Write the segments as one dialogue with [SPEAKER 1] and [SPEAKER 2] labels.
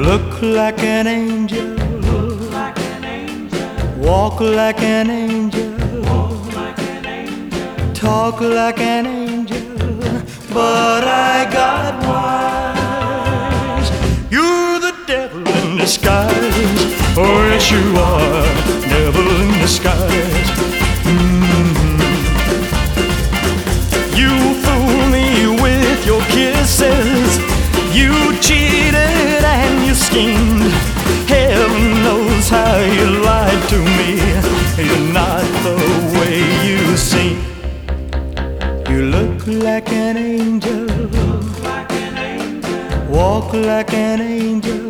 [SPEAKER 1] look like an angel, walk like an angel, talk like an angel, but I got wise. You're the devil in disguise. Oh yes you are, devil in disguise. You fool me with your kisses, you cheated and you schemed. Heaven knows how you lied to me. You're not the way you seem. You look like an angel, walk like an angel,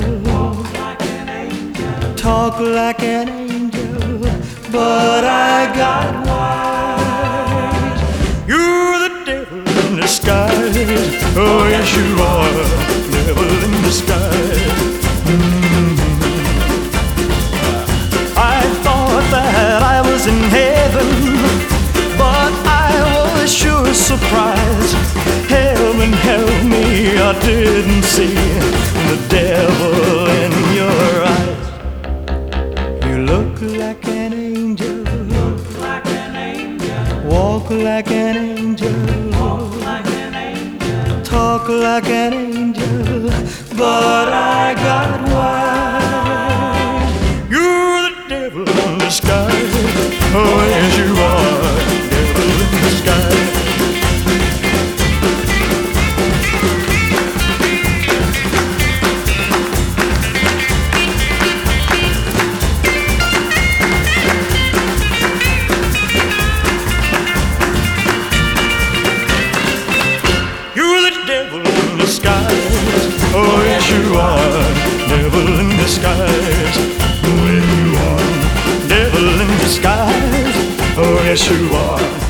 [SPEAKER 1] talk like an angel, but I got wise. You're the devil in disguise. Oh yes you are, devil in disguise. I thought that I was in heaven, but I was sure surprised. Heaven help me, I didn't see the devil in your eyes. You look like an angel, walk like an angel, talk like an angel, but I got wise. You're the devil in disguise. Oh yes you are, devil in disguise. Devil in disguise. Oh yes you are, devil in disguise. Oh yes you are, devil in disguise. Oh yes you are.